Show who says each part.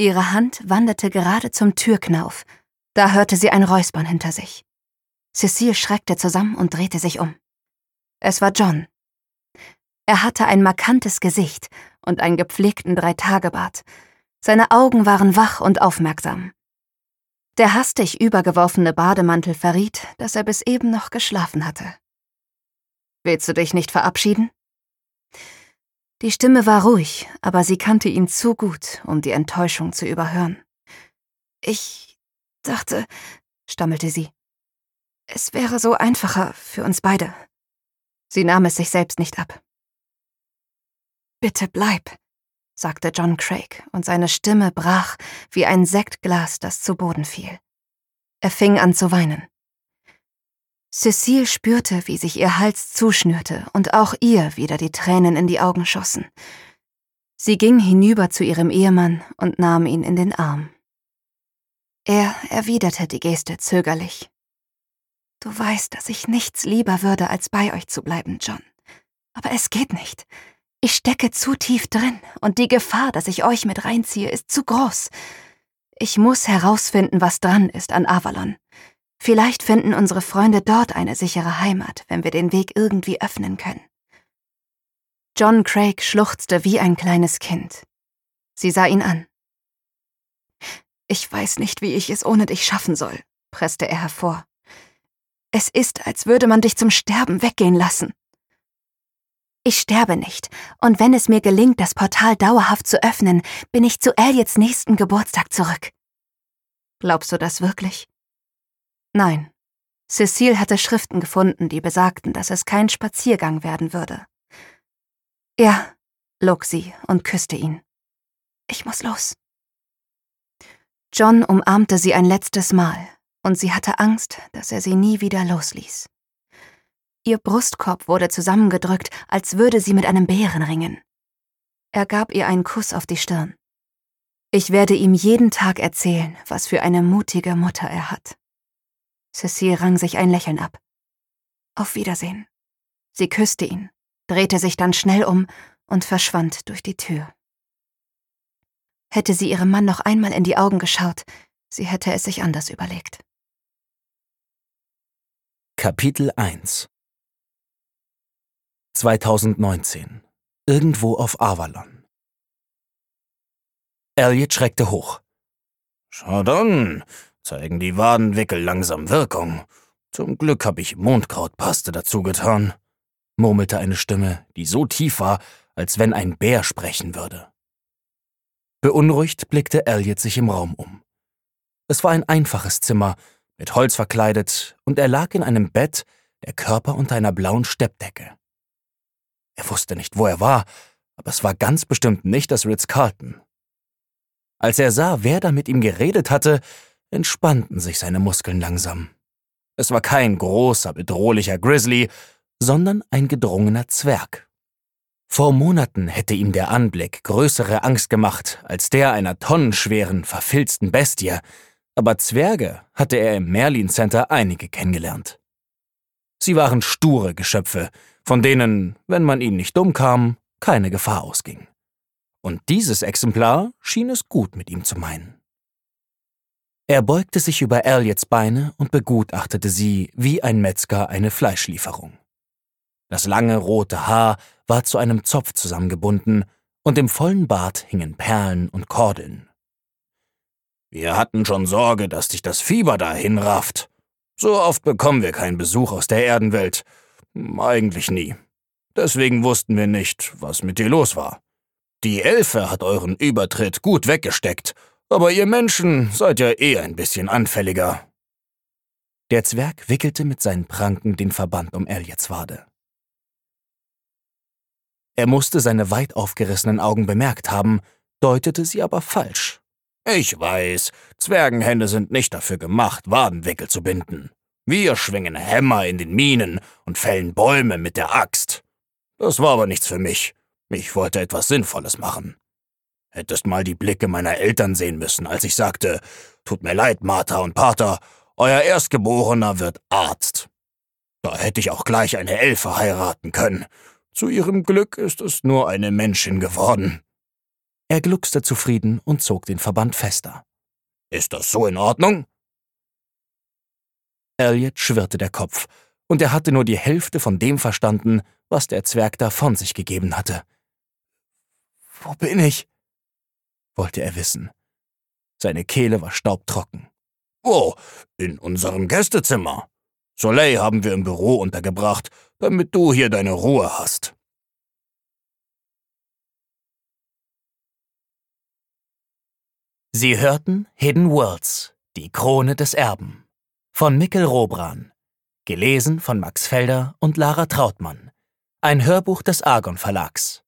Speaker 1: Ihre Hand wanderte gerade zum Türknauf. Da hörte sie ein Räuspern hinter sich. Cecile schreckte zusammen und drehte sich um. Es war John. Er hatte ein markantes Gesicht und einen gepflegten 3-Tage-Bart. Seine Augen waren wach und aufmerksam. Der hastig übergeworfene Bademantel verriet, dass er bis eben noch geschlafen hatte. »Willst du dich nicht verabschieden?« Die Stimme war ruhig, aber sie kannte ihn zu gut, um die Enttäuschung zu überhören. »Ich dachte«, stammelte sie, »es wäre so einfacher für uns beide.« Sie nahm es sich selbst nicht ab. »Bitte bleib«, sagte John Craig, und seine Stimme brach wie ein Sektglas, das zu Boden fiel. Er fing an zu weinen. Cecile spürte, wie sich ihr Hals zuschnürte und auch ihr wieder die Tränen in die Augen schossen. Sie ging hinüber zu ihrem Ehemann und nahm ihn in den Arm. Er erwiderte die Geste zögerlich. »Du weißt, dass ich nichts lieber würde, als bei euch zu bleiben, John. Aber es geht nicht. Ich stecke zu tief drin und die Gefahr, dass ich euch mit reinziehe, ist zu groß. Ich muss herausfinden, was dran ist an Avalon. Vielleicht finden unsere Freunde dort eine sichere Heimat, wenn wir den Weg irgendwie öffnen können.« John Craig schluchzte wie ein kleines Kind. Sie sah ihn an. »Ich weiß nicht, wie ich es ohne dich schaffen soll«, presste er hervor. »Es ist, als würde man dich zum Sterben weggehen lassen.« »Ich sterbe nicht, und wenn es mir gelingt, das Portal dauerhaft zu öffnen, bin ich zu Elliots nächsten Geburtstag zurück.« »Glaubst du das wirklich?« Nein. Cecile hatte Schriften gefunden, die besagten, dass es kein Spaziergang werden würde. »Ja«, log sie und küsste ihn. »Ich muss los.« John umarmte sie ein letztes Mal, und sie hatte Angst, dass er sie nie wieder losließ. Ihr Brustkorb wurde zusammengedrückt, als würde sie mit einem Bären ringen. Er gab ihr einen Kuss auf die Stirn. »Ich werde ihm jeden Tag erzählen, was für eine mutige Mutter er hat.« Cecile rang sich ein Lächeln ab. »Auf Wiedersehen.« Sie küsste ihn, drehte sich dann schnell um und verschwand durch die Tür. Hätte sie ihrem Mann noch einmal in die Augen geschaut, sie hätte es sich anders überlegt.
Speaker 2: Kapitel 1 2019. Irgendwo auf Avalon. Elliot schreckte hoch. »Schau dann, zeigen die Wadenwickel langsam Wirkung. Zum Glück habe ich Mondkrautpaste dazu getan«, murmelte eine Stimme, die so tief war, als wenn ein Bär sprechen würde. Beunruhigt blickte Elliot sich im Raum um. Es war ein einfaches Zimmer, mit Holz verkleidet, und er lag in einem Bett, der Körper unter einer blauen Steppdecke. Er wusste nicht, wo er war, aber es war ganz bestimmt nicht das Ritz-Carlton. Als er sah, wer da mit ihm geredet hatte, entspannten sich seine Muskeln langsam. Es war kein großer, bedrohlicher Grizzly, sondern ein gedrungener Zwerg. Vor Monaten hätte ihm der Anblick größere Angst gemacht als der einer tonnenschweren, verfilzten Bestie, aber Zwerge hatte er im Merlin Center einige kennengelernt. Sie waren sture Geschöpfe, von denen, wenn man ihnen nicht dumm kam, keine Gefahr ausging. Und dieses Exemplar schien es gut mit ihm zu meinen. Er beugte sich über Elliots Beine und begutachtete sie wie ein Metzger eine Fleischlieferung. Das lange rote Haar war zu einem Zopf zusammengebunden und im vollen Bart hingen Perlen und Kordeln. »Wir hatten schon Sorge, dass dich das Fieber dahin rafft. So oft bekommen wir keinen Besuch aus der Erdenwelt. Eigentlich nie. Deswegen wussten wir nicht, was mit dir los war. Die Elfe hat euren Übertritt gut weggesteckt, aber ihr Menschen seid ja eh ein bisschen anfälliger.« Der Zwerg wickelte mit seinen Pranken den Verband um Elliots Wade. Er musste seine weit aufgerissenen Augen bemerkt haben, deutete sie aber falsch. »Ich weiß, Zwergenhände sind nicht dafür gemacht, Wadenwickel zu binden. Wir schwingen Hämmer in den Minen und fällen Bäume mit der Axt. Das war aber nichts für mich. Ich wollte etwas Sinnvolles machen. Hättest mal die Blicke meiner Eltern sehen müssen, als ich sagte, »Tut mir leid, Martha und Pater, euer Erstgeborener wird Arzt.« Da hätte ich auch gleich eine Elfe heiraten können. Zu ihrem Glück ist es nur eine Menschin geworden.« Er gluckste zufrieden und zog den Verband fester. »Ist das so in Ordnung?« Elliot schwirrte der Kopf, und er hatte nur die Hälfte von dem verstanden, was der Zwerg da von sich gegeben hatte. »Wo bin ich?« wollte er wissen. Seine Kehle war staubtrocken. »Oh, in unserem Gästezimmer. Soleil haben wir im Büro untergebracht, damit du hier deine Ruhe hast.« Sie hörten Hidden Worlds, die Krone des Erben, von Mikkel Robran, gelesen von Max Felder und Lara Trautmann, ein Hörbuch des Argon Verlags.